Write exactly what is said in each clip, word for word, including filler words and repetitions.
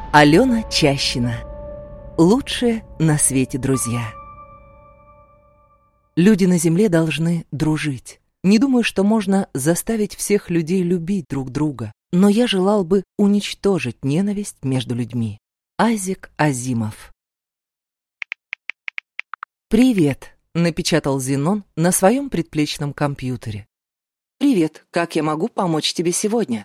Алена Чащина. Лучшие на свете друзья. Люди на земле должны дружить. Не думаю, что можно заставить всех людей любить друг друга, но я желал бы уничтожить ненависть между людьми. Айзек Азимов. «Привет», — напечатал Зенон на своем предплечном компьютере. «Привет, как я могу помочь тебе сегодня?»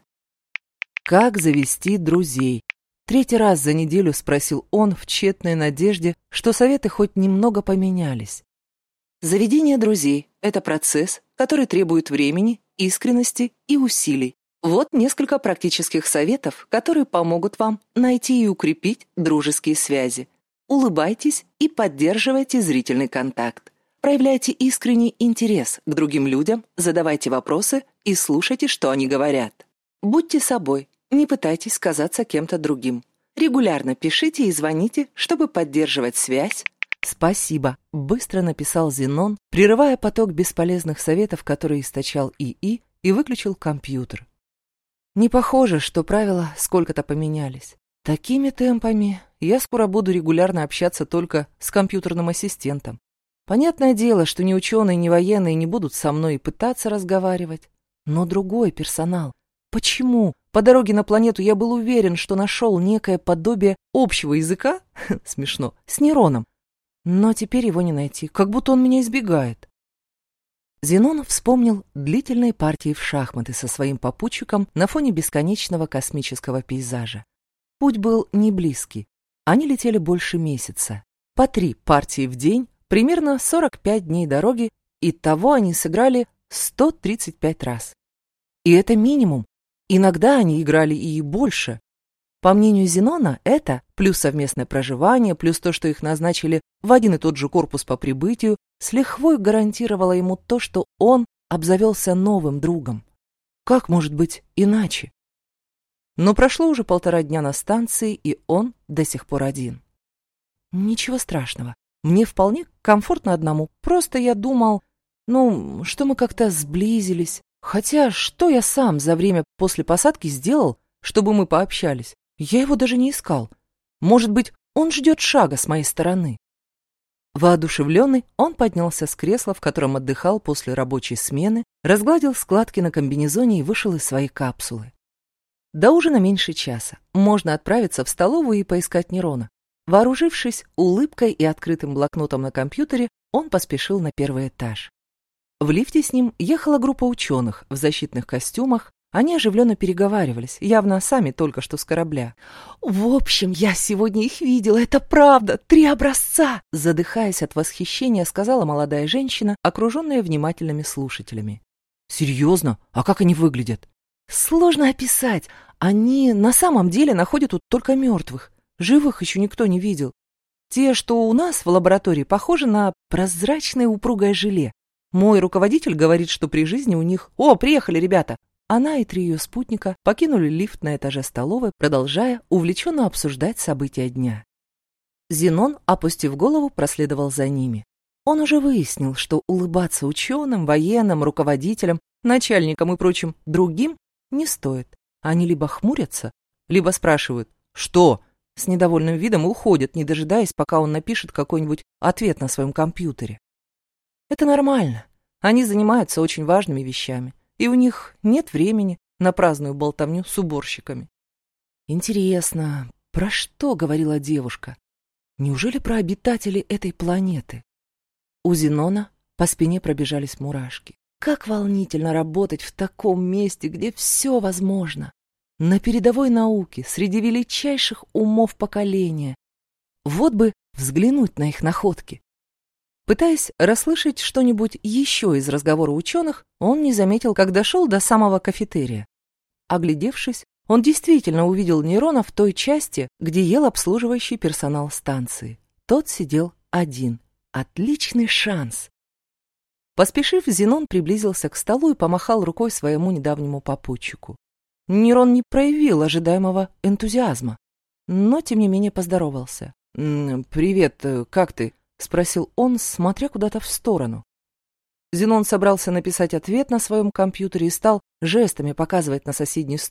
«Как завести друзей?» Третий раз за неделю спросил он в тщетной надежде, что советы хоть немного поменялись. Заведение друзей – это процесс, который требует времени, искренности и усилий. Вот несколько практических советов, которые помогут вам найти и укрепить дружеские связи. Улыбайтесь и поддерживайте зрительный контакт. Проявляйте искренний интерес к другим людям, задавайте вопросы и слушайте, что они говорят. Будьте собой. Не пытайтесь казаться кем-то другим. Регулярно пишите и звоните, чтобы поддерживать связь. «Спасибо», — быстро написал Зенон, прерывая поток бесполезных советов, которые источал ИИ, и выключил компьютер. Не похоже, что правила сколько-то поменялись. Такими темпами я скоро буду регулярно общаться только с компьютерным ассистентом. Понятное дело, что ни ученые, ни военные не будут со мной и пытаться разговаривать. Но другой персонал. Почему? По дороге на планету я был уверен, что нашел некое подобие общего языка, смешно, с нейроном. Но теперь его не найти, как будто он меня избегает. Зенон вспомнил длительные партии в шахматы со своим попутчиком на фоне бесконечного космического пейзажа. Путь был не близкий. Они летели больше месяца. По три партии в день, примерно сорок пять дней дороги, итого они сыграли сто тридцать пять раз. И это минимум. Иногда они играли и больше. По мнению Зенона, это, плюс совместное проживание, плюс то, что их назначили в один и тот же корпус по прибытию, с лихвой гарантировало ему то, что он обзавелся новым другом. Как может быть иначе? Но прошло уже полтора дня на станции, и он до сих пор один. Ничего страшного. Мне вполне комфортно одному. Просто я думал, ну, что мы как-то сблизились. Хотя, что я сам за время после посадки сделал, чтобы мы пообщались? Я его даже не искал. Может быть, он ждет шага с моей стороны. Воодушевленный, он поднялся с кресла, в котором отдыхал после рабочей смены, разгладил складки на комбинезоне и вышел из своей капсулы. До ужина меньше часа. Можно отправиться в столовую и поискать Нерона. Вооружившись улыбкой и открытым блокнотом на компьютере, он поспешил на первый этаж. В лифте с ним ехала группа ученых в защитных костюмах. Они оживленно переговаривались, явно сами только что с корабля. «В общем, я сегодня их видела, это правда, три образца!» Задыхаясь от восхищения, сказала молодая женщина, окруженная внимательными слушателями. «Серьезно? А как они выглядят?» «Сложно описать. Они на самом деле находят тут только мертвых. Живых еще никто не видел. Те, что у нас в лаборатории, похожи на прозрачное упругое желе. Мой руководитель говорит, что при жизни у них... О, приехали ребята!» Она и три ее спутника покинули лифт на этаже столовой, продолжая увлеченно обсуждать события дня. Зенон, опустив голову, проследовал за ними. Он уже выяснил, что улыбаться ученым, военным, руководителям, начальникам и прочим другим не стоит. Они либо хмурятся, либо спрашивают «Что?», с недовольным видом и уходят, не дожидаясь, пока он напишет какой-нибудь ответ на своем компьютере. Это нормально. Они занимаются очень важными вещами, и у них нет времени на праздную болтовню с уборщиками. Интересно, про что говорила девушка? Неужели про обитателей этой планеты? У Зенона по спине пробежались мурашки. Как волнительно работать в таком месте, где все возможно. На передовой науке, среди величайших умов поколения. Вот бы взглянуть на их находки. Пытаясь расслышать что-нибудь еще из разговора ученых, он не заметил, как дошел до самого кафетерия. Оглядевшись, он действительно увидел Нерона в той части, где ел обслуживающий персонал станции. Тот сидел один. Отличный шанс! Поспешив, Зенон приблизился к столу и помахал рукой своему недавнему попутчику. Нерон не проявил ожидаемого энтузиазма, но, тем не менее, поздоровался. «Привет, как ты?» — спросил он, смотря куда-то в сторону. Зенон собрался написать ответ на своем компьютере и стал жестами показывать на соседний стул,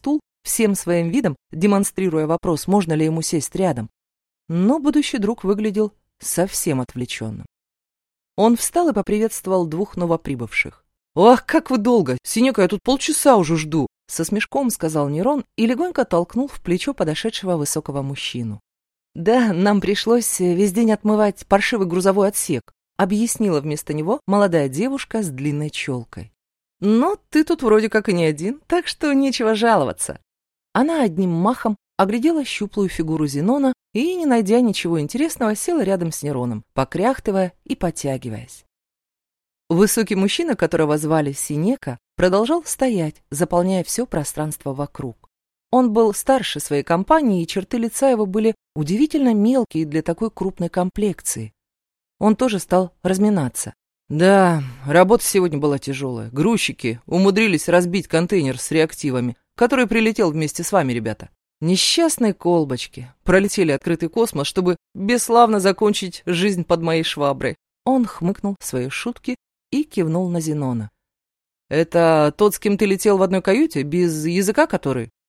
всем своим видом демонстрируя вопрос, можно ли ему сесть рядом. Но будущий друг выглядел совсем отвлеченным. Он встал и поприветствовал двух новоприбывших. «Ах, как вы долго! Синека, я тут полчаса уже жду!» Со смешком сказал Нерон и легонько толкнул в плечо подошедшего высокого мужчину. «Да, нам пришлось весь день отмывать паршивый грузовой отсек», объяснила вместо него молодая девушка с длинной челкой. «Но ты тут вроде как и не один, так что нечего жаловаться». Она одним махом оглядела щуплую фигуру Зенона и, не найдя ничего интересного, села рядом с Нероном, покряхтывая и потягиваясь. Высокий мужчина, которого звали Синека, продолжал стоять, заполняя все пространство вокруг. Он был старше своей компании, и черты лица его были удивительно мелкие для такой крупной комплекции. Он тоже стал разминаться. «Да, работа сегодня была тяжелая. Грузчики умудрились разбить контейнер с реактивами, который прилетел вместе с вами, ребята. Несчастные колбочки пролетели открытый космос, чтобы бесславно закончить жизнь под моей шваброй». Он хмыкнул в своей шутке и кивнул на Зенона. «Это тот, с кем ты летел в одной каюте, без языка который?»